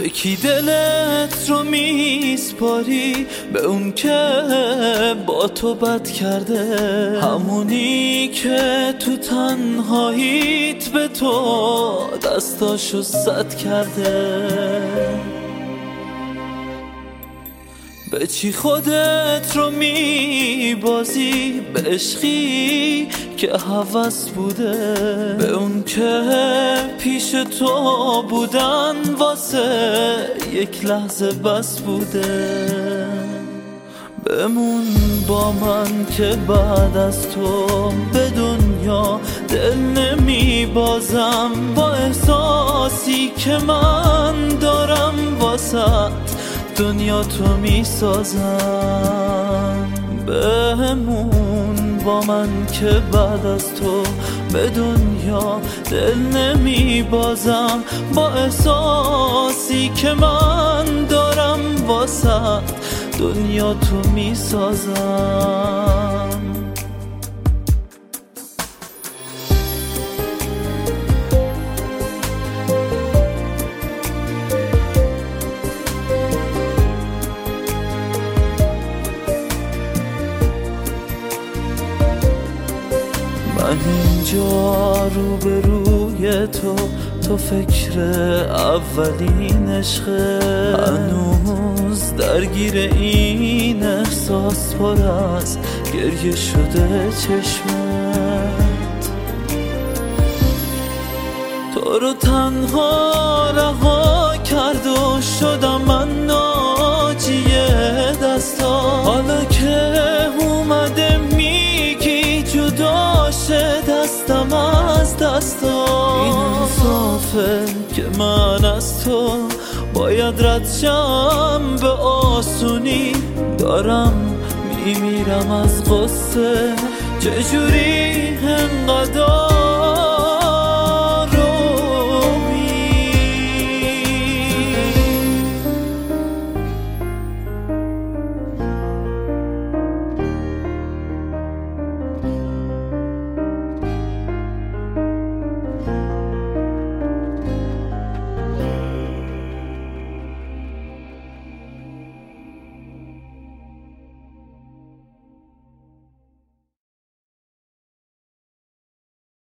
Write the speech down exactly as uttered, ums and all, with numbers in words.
کی دلت رو میسپاری؟ به اون که با تو بد کرده، همونی که تو تنهاییت به تو دستاشو سد کرده. به چی خودت رو میبازی؟ به عشقی که هوس بوده، به اون که پیش تو بودن واسه یک لحظه بس بوده. بمون با من که بعد از تو به دنیا دل نمیبازم، با احساسی که من دارم واسه دنیا تو میسازم. بمون با من که بعد از تو به دنیا دل نمیبازم، با احساسی که من دارم واسه دنیا تو میسازم. من اینجا رو به روی تو، تو فکر اولین عشقه، هنوز درگیر این احساس پر از گریه شده چشمت. تو رو تنها رها کرد و شدم من ناجی دستا، حالا که اومده میگی جدا شه دستم از دستا. این انصافه که من از تو باید رد شم به آسونی، دارم میمیرم از قصه چجوری انقدر